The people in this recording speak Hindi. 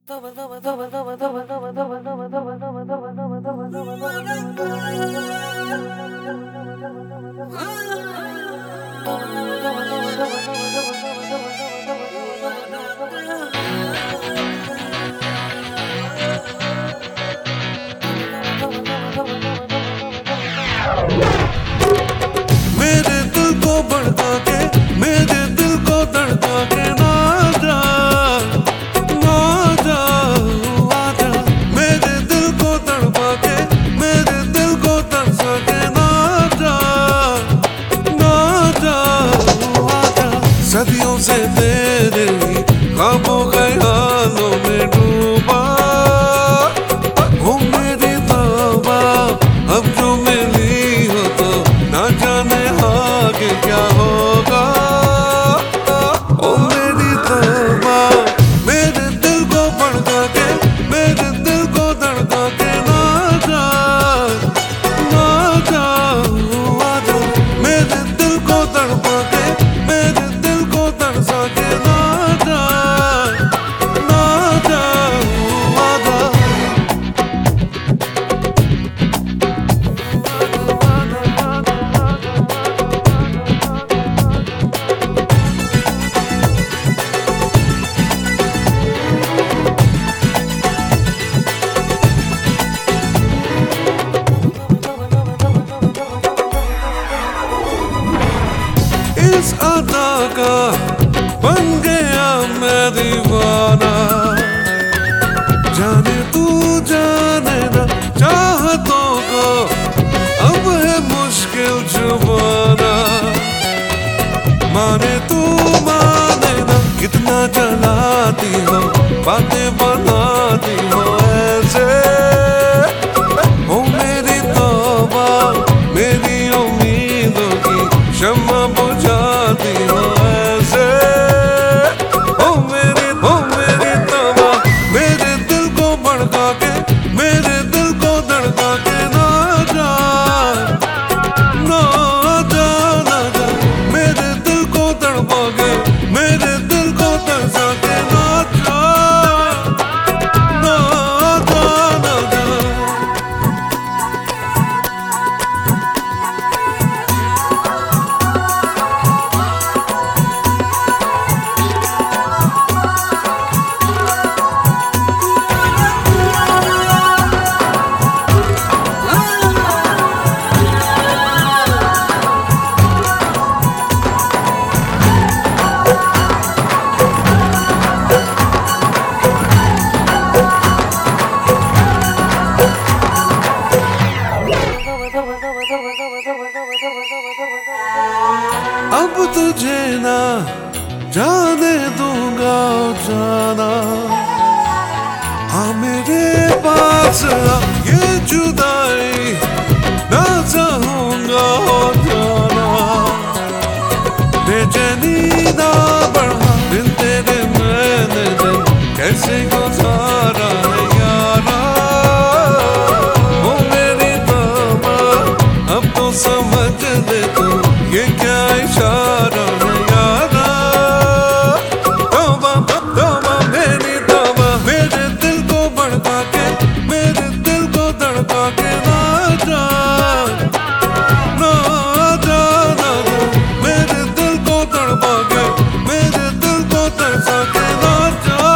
मेरे दिल को भड़का के, मेरे दिल को धड़का के ना जा, ना जा, आजा। मेरे दिल को तड़पा के, मेरे दिल को तरसा के ना जा, ना जा, आजा। सदियों से तेरे ही ख्वाबों ख्यालों में डूबा हो मेरी तौबा। अब जो मिली हो तो ना जाने आगे क्या होगा। ओ मेरी तौबा, मेरे दिल को भड़का के, मेरे दिल को धड़का के ना जा, ना जा, आजा। मेरे दिल को तड़पा के, मेरे दिल को तरसा के ना जा, ना जा, आजा। इस अदा का बन गया मैं दीवाना। जाने तू जाने ना चाहतों को अब है मुश्किल छुपाना। माने तू माने ना कितना जलाती हो, बातें बनाती हो ऐसे। ओ मेरी तौबा, मेरी उम्मीदों की शम्मा बुझाती हो ऐसे। ओ मेरी तौबा, मेरे दिल को भड़का के, मेरे दिल को धड़का के ना जा, ना जा, ना जा। मेरे दिल को तड़पा के, मेरे दिल को तरसा के ना जा, ना जा, ना जा। अब तुझे ना जाने दूंगा जाना। हाँ मेरे पास आ, ये जुदाई ना चाहूंगा हो जाना। बेचैनी ना बढ़ा दिन तेरे मैंने दिन कैसे गुजारा है यारा। ओ मेरी तौबा, अब तो समझ ले तू ये क्या इशारा है यारा। तौबा तौबा मेरी तौबा, मेरे दिल को भड़का के, मेरे दिल को धड़का के ना जा, ना जा, ना जा। मेरे दिल को तड़पा के, मेरे दिल को तरसा के ना जा।